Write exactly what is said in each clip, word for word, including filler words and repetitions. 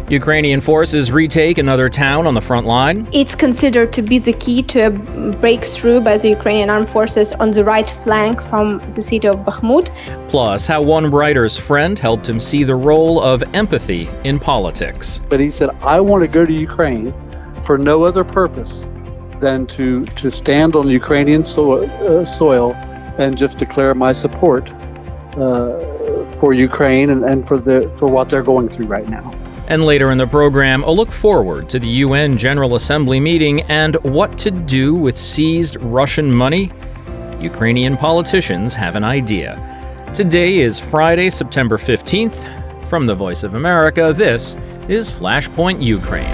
Ukrainian forces retake another town on the front line. It's considered to be the key to a breakthrough by the Ukrainian armed forces on the right flank from the city of Bakhmut. Plus, how one writer's friend helped him see the role of empathy in politics. But he said, I want to go to Ukraine for no other purpose than to, to stand on Ukrainian soil, uh, soil and just declare my support uh, for Ukraine and, and for the for what they're going through right now. And later in the program, a look forward to the U N General Assembly meeting and what to do with seized Russian money. Ukrainian politicians have an idea. Today is Friday, September fifteenth. From the Voice of America, this is Flashpoint Ukraine.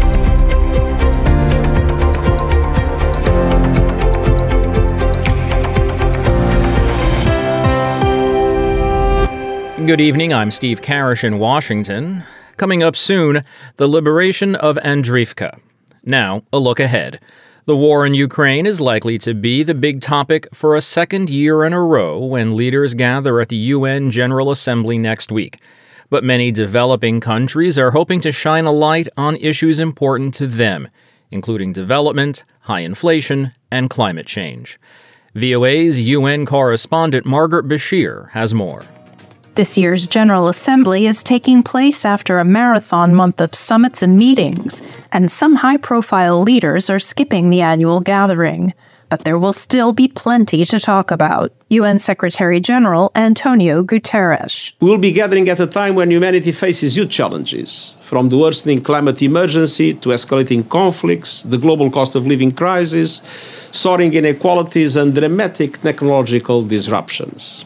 Good evening, I'm Steve Karish in Washington. Coming up soon, the liberation of Andriivka. Now, a look ahead. The war in Ukraine is likely to be the big topic for a second year in a row when leaders gather at the U N General Assembly next week. But many developing countries are hoping to shine a light on issues important to them, including development, high inflation, and climate change. V O A's U N correspondent Margaret Bashir has more. This year's General Assembly is taking place after a marathon month of summits and meetings, and some high-profile leaders are skipping the annual gathering. But there will still be plenty to talk about. U N Secretary General Antonio Guterres. We will be gathering at a time when humanity faces huge challenges, from the worsening climate emergency to escalating conflicts, the global cost of living crisis, soaring inequalities, and dramatic technological disruptions.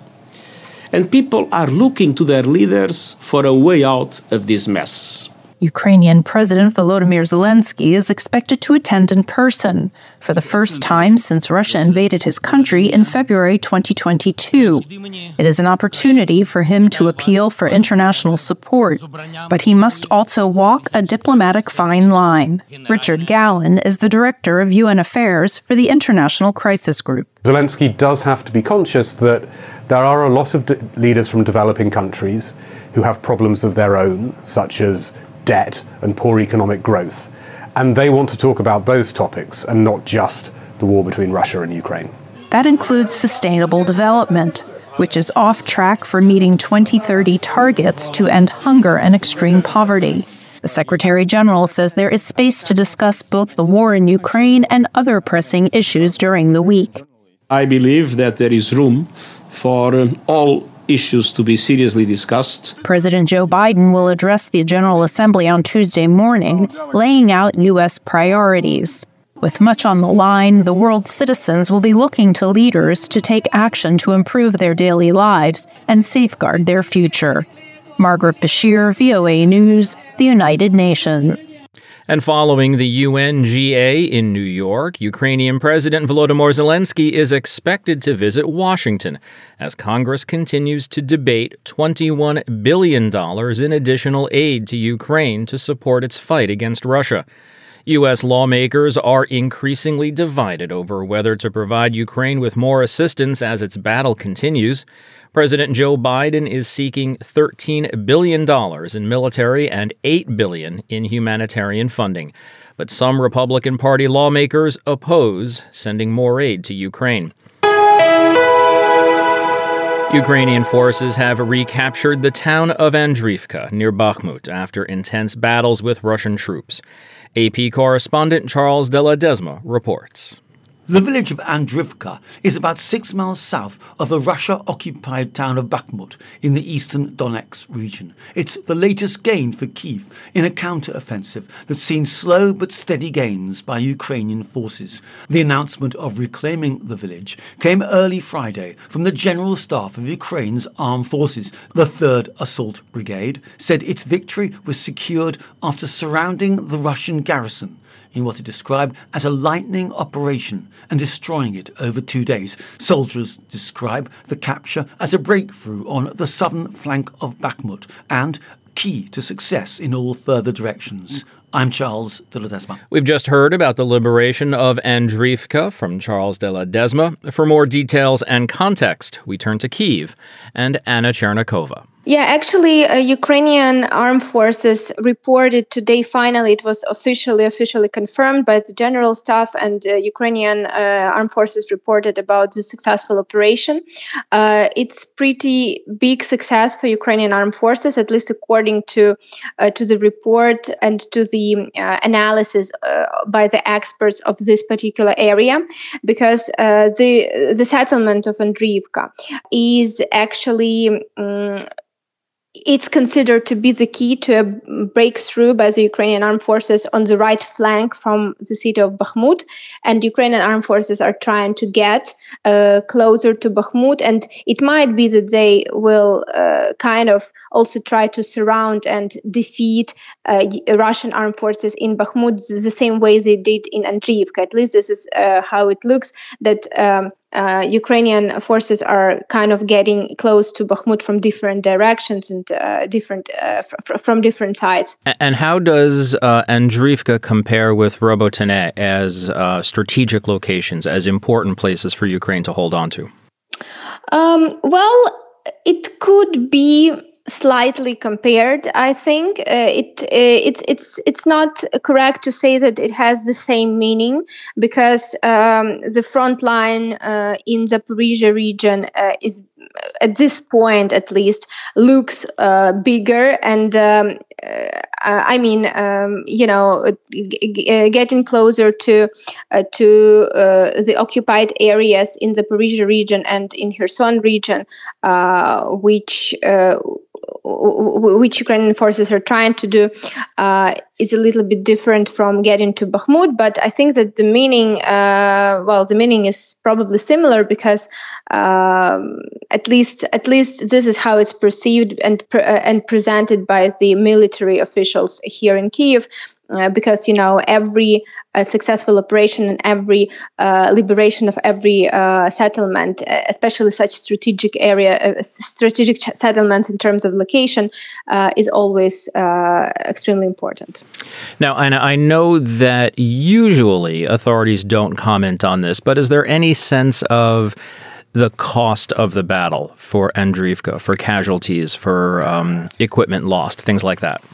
And people are looking to their leaders for a way out of this mess. Ukrainian President Volodymyr Zelensky is expected to attend in person for the first time since Russia invaded his country in February twenty twenty-two. It is an opportunity for him to appeal for international support, but he must also walk a diplomatic fine line. Richard Gallen is the director of U N Affairs for the International Crisis Group. Zelensky does have to be conscious that there are a lot of de- leaders from developing countries who have problems of their own, such as debt and poor economic growth. And they want to talk about those topics and not just the war between Russia and Ukraine. That includes sustainable development, which is off track for meeting twenty thirty targets to end hunger and extreme poverty. The Secretary General says there is space to discuss both the war in Ukraine and other pressing issues during the week. I believe that there is room for um, all issues to be seriously discussed. President Joe Biden will address the General Assembly on Tuesday morning, laying out U S priorities. With much on the line, the world's citizens will be looking to leaders to take action to improve their daily lives and safeguard their future. Margaret Bashir, V O A News, the United Nations. And following the U N G A in New York, Ukrainian President Volodymyr Zelensky is expected to visit Washington as Congress continues to debate twenty-one billion dollars in additional aid to Ukraine to support its fight against Russia. U S lawmakers are increasingly divided over whether to provide Ukraine with more assistance as its battle continues. President Joe Biden is seeking thirteen billion dollars in military and eight billion dollars in humanitarian funding. But some Republican Party lawmakers oppose sending more aid to Ukraine. Ukrainian forces have recaptured the town of Andriivka near Bakhmut after intense battles with Russian troops. A P correspondent Charles de la Desma reports. The village of Andriivka is about six miles south of the Russia-occupied town of Bakhmut in the eastern Donetsk region. It's the latest gain for Kyiv in a counter-offensive that's seen slow but steady gains by Ukrainian forces. The announcement of reclaiming the village came early Friday from the General Staff of Ukraine's armed forces. The third Assault Brigade said its victory was secured after surrounding the Russian garrison in what it described as a lightning operation and destroying it over two days. Soldiers describe the capture as a breakthrough on the southern flank of Bakhmut and key to success in all further directions. I'm Charles de Ledesma. We've just heard about the liberation of Andriivka from Charles de Ledesma. For more details and context, we turn to Kyiv and Anna Chernikova. Yeah, actually, uh, Ukrainian armed forces reported today, finally, it was officially, officially confirmed by the general staff, and uh, Ukrainian uh, armed forces reported about the successful operation. Uh, it's pretty big success for Ukrainian armed forces, at least according to uh, to the report and to the uh, analysis uh, by the experts of this particular area, because uh, the the settlement of Andriivka is actually um, it's considered to be the key to a breakthrough by the Ukrainian armed forces on the right flank from the city of Bakhmut. And Ukrainian armed forces are trying to get uh, closer to Bakhmut. And it might be that they will uh, kind of also try to surround and defeat uh, Russian armed forces in Bakhmut the same way they did in Andriivka. At least this is uh, how it looks, that um, Uh, Ukrainian forces are kind of getting close to Bakhmut from different directions and uh, different uh, fr- from different sides. And how does uh, Andriivka compare with Robotyne as uh, strategic locations, as important places for Ukraine to hold on to? Um, well, it could be slightly compared. I think uh, it uh, it's it's it's not correct to say that it has the same meaning, because um, the front line uh, in Zaporizhzhia region uh, is, at this point at least, looks uh, bigger, and um, uh, I mean, um, you know, g- getting closer to uh, to uh, the occupied areas in the Zaporizhzhia region and in Kherson region, uh, which uh, which Ukrainian forces are trying to do, uh, is a little bit different from getting to Bakhmut. But I think that the meaning, uh, well, the meaning is probably similar, because um, at least at least this is how it's perceived and pre- uh, and presented by the military officials here in Kyiv. Uh, because, you know, every uh, successful operation and every uh, liberation of every uh, settlement, especially such strategic area, uh, strategic ch- settlements in terms of location, uh, is always uh, extremely important. Now, and I know that usually authorities don't comment on this, but is there any sense of the cost of the battle for Andriivka, for casualties, for um, equipment lost, things like that?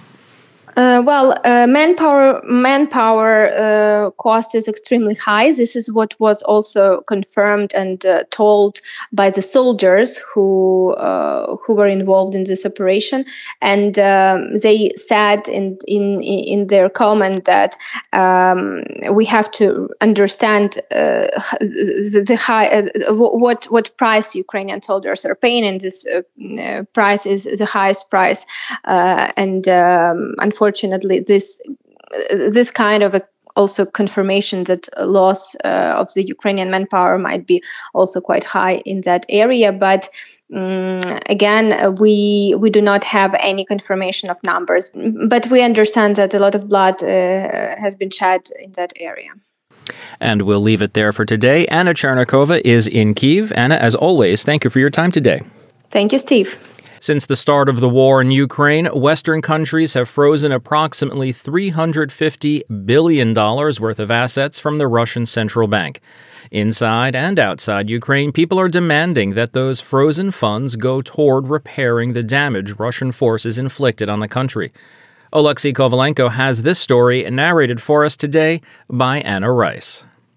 Uh, well, uh, manpower manpower uh, cost is extremely high. This is what was also confirmed and uh, told by the soldiers who uh, who were involved in this operation, and um, they said in in in their comment that um, we have to understand uh, the, the high uh, what what price Ukrainian soldiers are paying, and this uh, price is the highest price, uh, and um, unfortunately. Unfortunately, this this kind of a also confirmation that loss uh, of the Ukrainian manpower might be also quite high in that area. But um, again, we we do not have any confirmation of numbers. But we understand that a lot of blood uh, has been shed in that area. And we'll leave it there for today. Anna Chernikova is in Kyiv. Anna, as always, thank you for your time today. Thank you, Steve. Since the start of the war in Ukraine, Western countries have frozen approximately three hundred fifty billion dollars worth of assets from the Russian central bank. Inside and outside Ukraine, people are demanding that those frozen funds go toward repairing the damage Russian forces inflicted on the country. Oleksiy Kovalenko has this story narrated for us today by Anna Rice.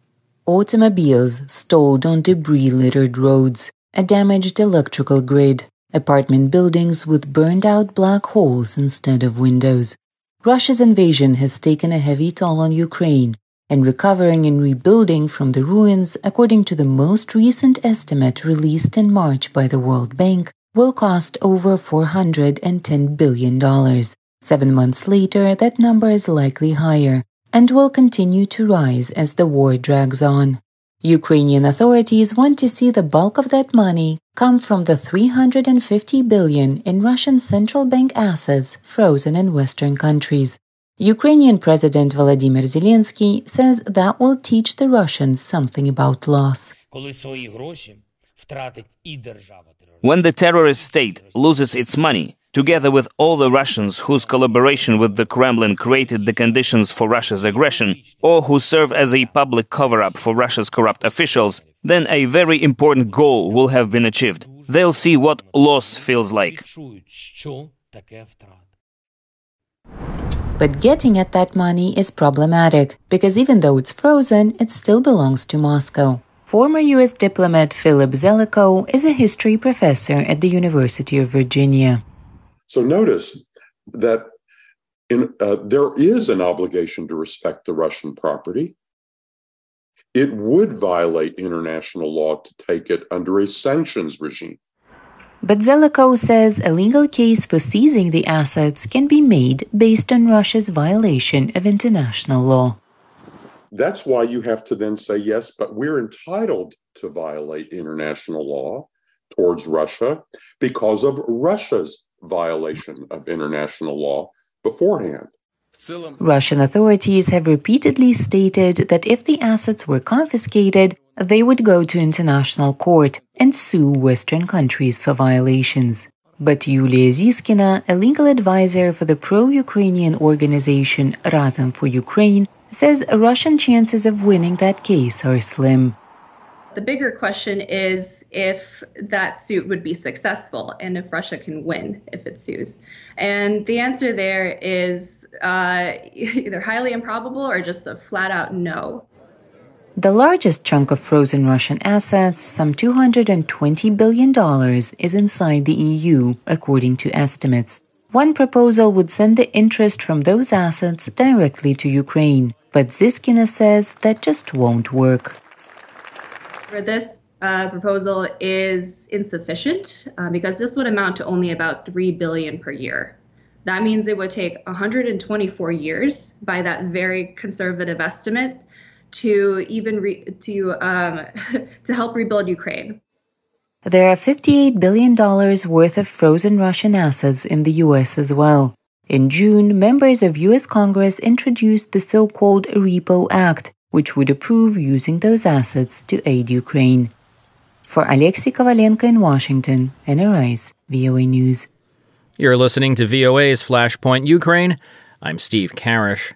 Automobiles stalled on debris-littered roads, a damaged electrical grid, apartment buildings with burned-out black holes instead of windows. Russia's invasion has taken a heavy toll on Ukraine, and recovering and rebuilding from the ruins, according to the most recent estimate released in March by the World Bank, will cost over four hundred ten billion dollars. Seven months later, that number is likely higher, and will continue to rise as the war drags on. Ukrainian authorities want to see the bulk of that money come from the three hundred fifty billion dollars in Russian central bank assets frozen in Western countries. Ukrainian President Volodymyr Zelensky says that will teach the Russians something about loss. When the terrorist state loses its money, together with all the Russians whose collaboration with the Kremlin created the conditions for Russia's aggression, or who serve as a public cover-up for Russia's corrupt officials, then a very important goal will have been achieved. They'll see what loss feels like. But getting at that money is problematic, because even though it's frozen, it still belongs to Moscow. Former U S diplomat Philip Zelikow is a history professor at the University of Virginia. So notice that in, uh, there is an obligation to respect the Russian property. It would violate international law to take it under a sanctions regime. But Zelikow says a legal case for seizing the assets can be made based on Russia's violation of international law. That's why you have to then say, yes, but we're entitled to violate international law towards Russia because of Russia's violation of international law beforehand. Russian authorities have repeatedly stated that if the assets were confiscated, they would go to international court and sue Western countries for violations. But Yulia Ziskina, a legal advisor for the pro-Ukrainian organization Razom for Ukraine, says Russian chances of winning that case are slim. The bigger question is if that suit would be successful and if Russia can win if it sues. And the answer there is uh, either highly improbable or just a flat-out no. The largest chunk of frozen Russian assets, some two hundred twenty billion dollars, is inside the E U, according to estimates. One proposal would send the interest from those assets directly to Ukraine, but Ziskina says that just won't work. This uh, proposal is insufficient uh, because this would amount to only about three billion dollars per year. That means it would take one hundred twenty-four years by that very conservative estimate to even re- to um, to help rebuild Ukraine. There are fifty-eight billion dollars worth of frozen Russian assets in the U S as well. In June, members of U S Congress introduced the so-called Repo Act, which would approve using those assets to aid Ukraine. For Alexei Kovalenko in Washington, Anna Rice, V O A News. You're listening to V O A's Flashpoint Ukraine. I'm Steve Karish.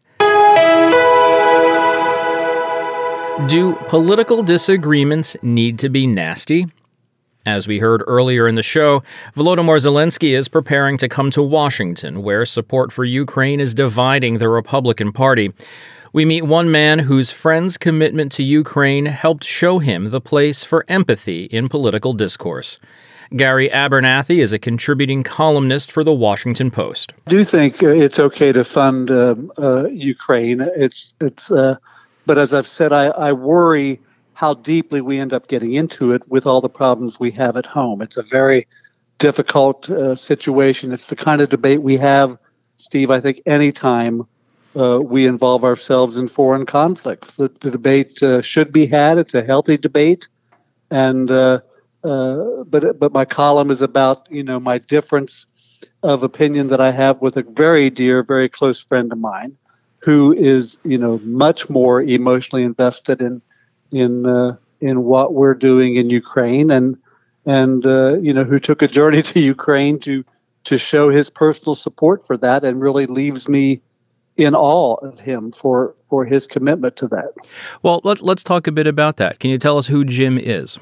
Do political disagreements need to be nasty? As we heard earlier in the show, Volodymyr Zelensky is preparing to come to Washington, where support for Ukraine is dividing the Republican Party. We meet one man whose friend's commitment to Ukraine helped show him the place for empathy in political discourse. Gary Abernathy is a contributing columnist for The Washington Post. I do think uh, it's okay to fund uh, uh, Ukraine. It's it's, uh, but as I've said, I, I worry how deeply we end up getting into it with all the problems we have at home. It's a very difficult uh, situation. It's the kind of debate we have, Steve, I think any time uh, we involve ourselves in foreign conflicts. The, the debate uh, should be had. It's a healthy debate. And uh, uh, but but my column is about, you know, my difference of opinion that I have with a very dear, very close friend of mine who is, you know, much more emotionally invested in in uh, in what we're doing in Ukraine, and and uh, you know, who took a journey to Ukraine to to show his personal support for that, and really leaves me in awe of him for for his commitment to that. Well, let's let's talk a bit about that. Can you tell us who Jim is?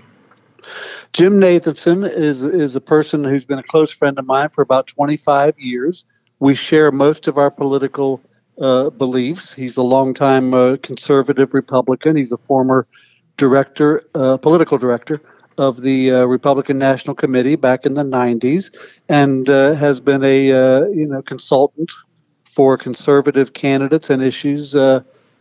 Jim Nathanson is is a person who's been a close friend of mine for about twenty-five years. We share most of our political uh, beliefs. He's a longtime uh, conservative Republican. He's a former director, uh, political director of the uh, Republican National Committee back in the nineties, and uh, has been a uh, you know consultant for conservative candidates and issues uh,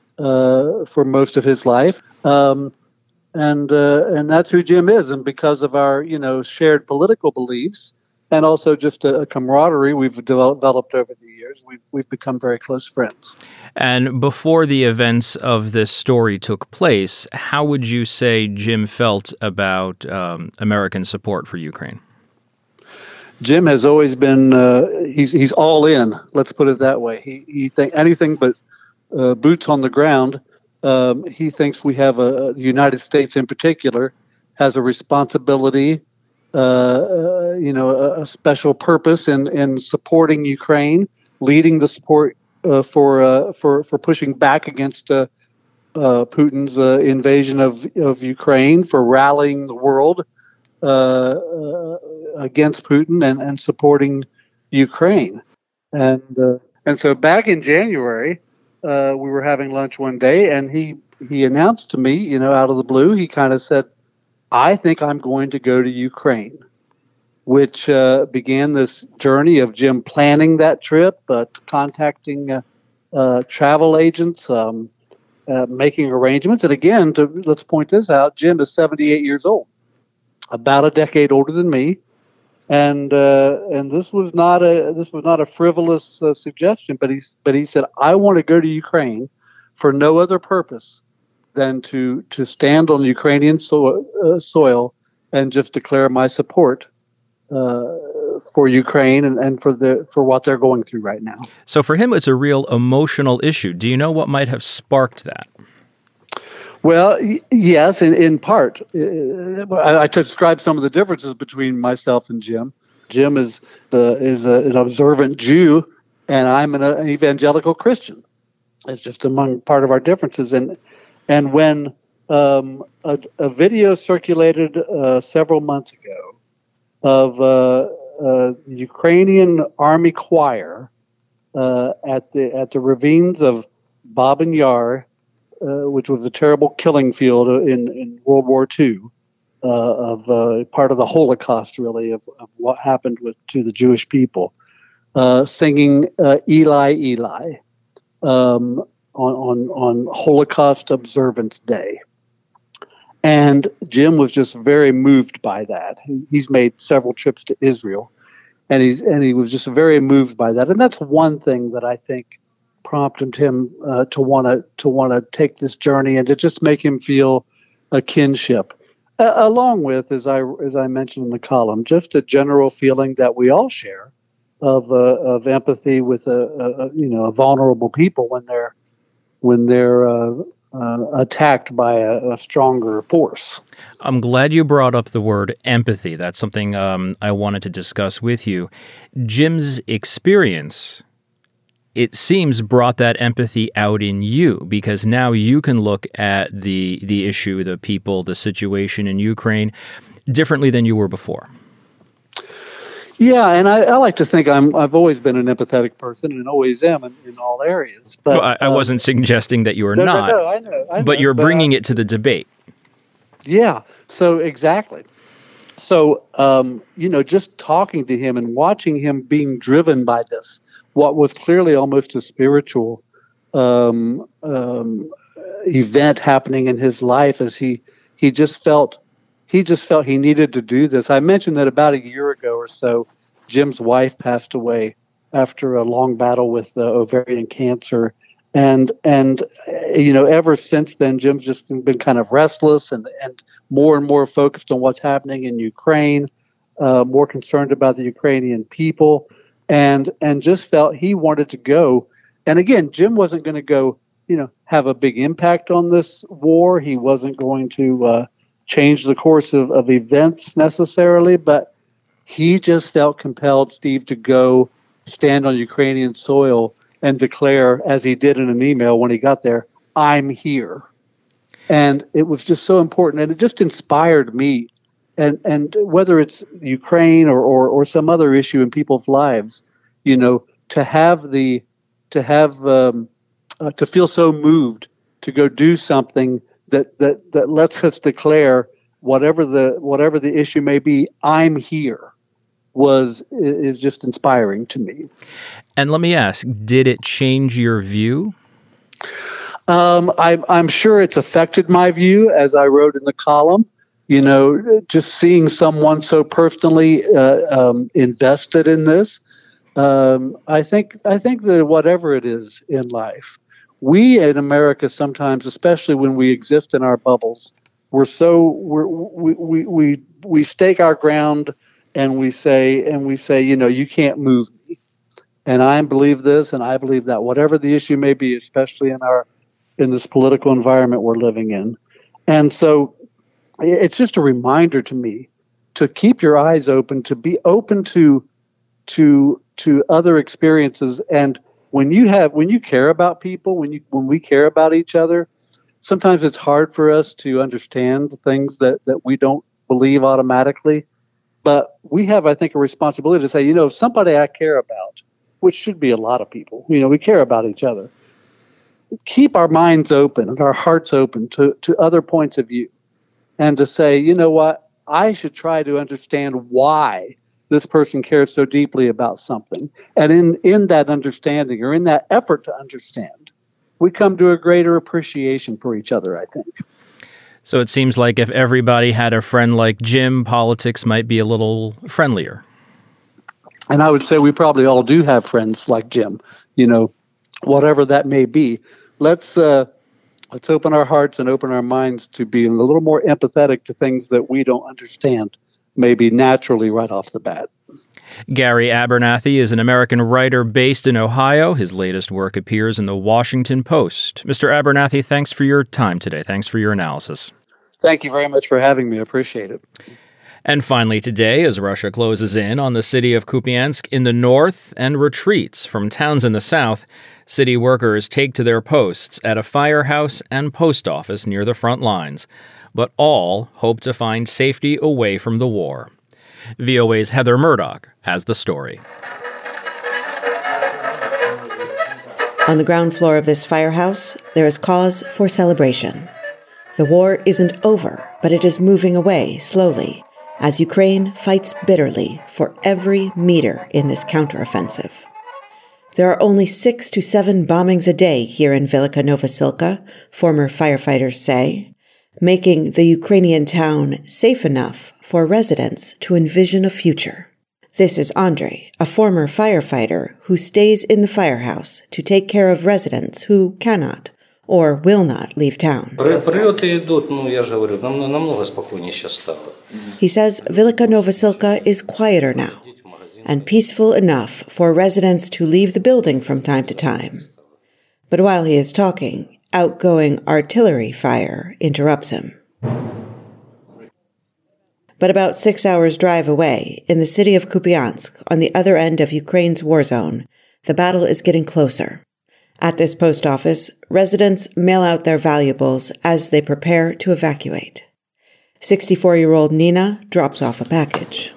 uh, for most of his life. Um, And uh, and that's who Jim is. And because of our, you know, shared political beliefs and also just a, a camaraderie we've developed over the years, we've we've become very close friends. And before the events of this story took place, how would you say Jim felt about um, American support for Ukraine? Jim has always been uh, he's he's all in. Let's put it that way. He he think anything but uh, boots on the ground. Um, he thinks we have a, the United States in particular has a responsibility uh, uh, you know, a, a special purpose in, in supporting Ukraine, leading the support uh, for uh, for for pushing back against uh, uh, Putin's uh, invasion of of Ukraine, for rallying the world uh, uh, against Putin and, and supporting Ukraine. And uh, and so back in January, uh, we were having lunch one day, and he he announced to me, you know, out of the blue, he kind of said, "I think I'm going to go to Ukraine," which uh, began this journey of Jim planning that trip, uh, contacting uh, uh, travel agents, um, uh, making arrangements. And again, to, let's point this out, Jim is seventy-eight years old, about a decade older than me. And uh, and this was not a this was not a frivolous uh, suggestion, but he but he said, "I want to go to Ukraine for no other purpose than to to stand on Ukrainian so, uh, soil and just declare my support uh, for Ukraine and, and for the for what they're going through right now." So for him, it's a real emotional issue. Do you know what might have sparked that? Well, y- yes, in, in part. Uh, I, I described some of the differences between myself and Jim. Jim is uh, is a, an observant Jew, and I'm an, an evangelical Christian. It's just among part of our differences. And and when um, a, a video circulated uh, several months ago of uh, uh, the Ukrainian Army Choir uh, at the at the ravines of Babin Yar, Uh, which was a terrible killing field in, in World War Two, uh, of uh, part of the Holocaust, really, of, of what happened with to the Jewish people, uh, singing uh, Eli, Eli um, on, on, on Holocaust Observance Day. And Jim was just very moved by that. He, he's made several trips to Israel, and he's and he was just very moved by that. And that's one thing that I think prompted him uh, to want to to want to take this journey and to just make him feel a kinship, uh, along with, as I as I mentioned in the column, just a general feeling that we all share of uh, of empathy with a, a you know a vulnerable people when they're when they're uh, uh, attacked by a, a stronger force. I'm glad you brought up the word empathy. That's something um, I wanted to discuss with you. Jim's experience, it seems, brought that empathy out in you, because now you can look at the the issue, the people, the situation in Ukraine differently than you were before. Yeah, and I, I like to think I'm I've always been an empathetic person and always am in, in all areas. But well, I, I wasn't um, suggesting that you were no, not. No, no, I know, I know. But you're but bringing I, it to the debate. Yeah. So exactly. So um, you know, just talking to him and watching him being driven by this, what was clearly almost a spiritual um, um, event happening in his life, as he he just felt he just felt he needed to do this. I mentioned that about a year ago or so, Jim's wife passed away after a long battle with uh, ovarian cancer, and and you know ever since then, Jim's just been kind of restless and and more and more focused on what's happening in Ukraine, uh, more concerned about the Ukrainian people. And and just felt he wanted to go. And again, Jim wasn't going to go, you know, have a big impact on this war. He wasn't going to uh, change the course of, of events necessarily, but he just felt compelled, Steve, to go stand on Ukrainian soil and declare, as he did in an email when he got there, "I'm here." And it was just so important, and it just inspired me. And and whether it's Ukraine or, or, or some other issue in people's lives, you know, to have the to have um, uh, to feel so moved to go do something that, that, that lets us declare whatever the whatever the issue may be, I'm here, was is just inspiring to me. And let me ask, did it change your view? Um, I, I'm sure it's affected my view, as I wrote in the column. You know, just seeing someone so personally uh, um, invested in this, um, I think I think that whatever it is in life, we in America sometimes, especially when we exist in our bubbles, we're so we're, we we we we stake our ground and we say and we say, you know, you can't move me, and I believe this and I believe that, whatever the issue may be, especially in our in this political environment we're living in, and so. It's just a reminder to me to keep your eyes open, to be open to to to other experiences. And when you have when you care about people, when you when we care about each other, sometimes it's hard for us to understand things that, that we don't believe automatically. But we have, I think, a responsibility to say, you know, somebody I care about, which should be a lot of people, you know, we care about each other. Keep our minds open and our hearts open to, to other points of view, and to say, you know what, I should try to understand why this person cares so deeply about something. And in, in that understanding, or in that effort to understand, we come to a greater appreciation for each other, I think. So it seems like if everybody had a friend like Jim, politics might be a little friendlier. And I would say we probably all do have friends like Jim, you know, whatever that may be. Let's uh, let's open our hearts and open our minds to being a little more empathetic to things that we don't understand, maybe naturally right off the bat. Gary Abernathy is an American writer based in Ohio. His latest work appears in the Washington Post. Mister Abernathy, thanks for your time today. Thanks for your analysis. Thank you very much for having me. I appreciate it. And finally today, as Russia closes in on the city of Kupiansk in the north and retreats from towns in the south, city workers take to their posts at a firehouse and post office near the front lines. But all hope to find safety away from the war. V O A's Heather Murdoch has the story. On the ground floor of this firehouse, there is cause for celebration. The war isn't over, but it is moving away slowly as Ukraine fights bitterly for every meter in this counteroffensive. There are only six to seven bombings a day here in Velika Novosilka, former firefighters say, making the Ukrainian town safe enough for residents to envision a future. This is Andrei, a former firefighter who stays in the firehouse to take care of residents who cannot or will not leave town. He says Velika Novosilka is quieter now and peaceful enough for residents to leave the building from time to time. But while he is talking, outgoing artillery fire interrupts him. But about six hours' drive away, in the city of Kupiansk, on the other end of Ukraine's war zone, the battle is getting closer. At this post office, residents mail out their valuables as they prepare to evacuate. sixty-four-year-old Nina drops off a package.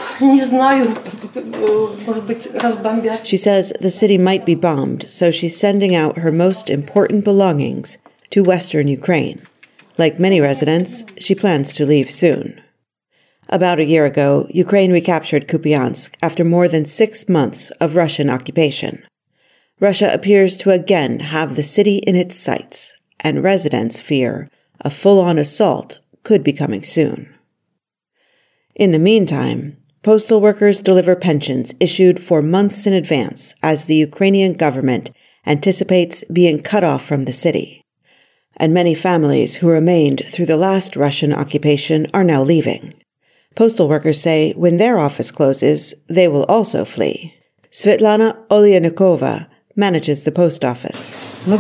She says the city might be bombed, so she's sending out her most important belongings to Western Ukraine. Like many residents, she plans to leave soon. About a year ago, Ukraine recaptured Kupiansk after more than six months of Russian occupation. Russia appears to again have the city in its sights, and residents fear a full-on assault could be coming soon. In the meantime, postal workers deliver pensions issued for months in advance as the Ukrainian government anticipates being cut off from the city. And many families who remained through the last Russian occupation are now leaving. Postal workers say when their office closes, they will also flee. Svetlana Olyanikova manages the post office.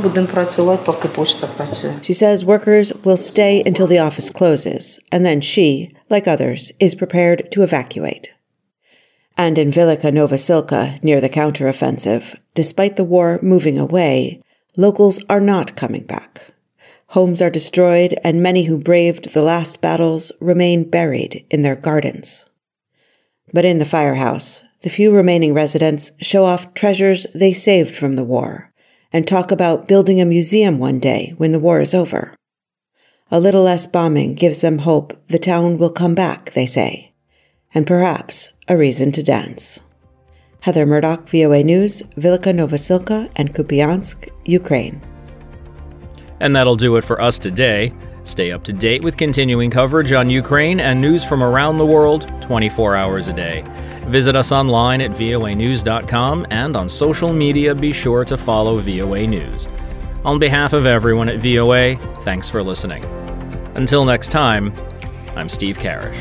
She says workers will stay until the office closes, and then she, like others, is prepared to evacuate. And in Velika Novosilka, near the counteroffensive, despite the war moving away, locals are not coming back. Homes are destroyed, and many who braved the last battles remain buried in their gardens. But in the firehouse, the few remaining residents show off treasures they saved from the war and talk about building a museum one day when the war is over. A little less bombing gives them hope the town will come back, they say, and perhaps a reason to dance. Heather Murdoch, V O A News, Velika Novosilka and Kupiansk, Ukraine. And that'll do it for us today. Stay up to date with continuing coverage on Ukraine and news from around the world twenty-four hours a day. Visit us online at V O A news dot com, and on social media be sure to follow V O A News. On behalf of everyone at V O A, thanks for listening. Until next time, I'm Steve Karish.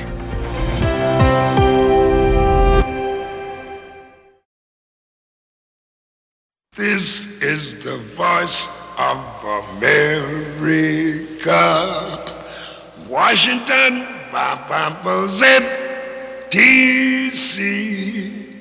This is the voice of America. Washington, ba ba ba zip. D C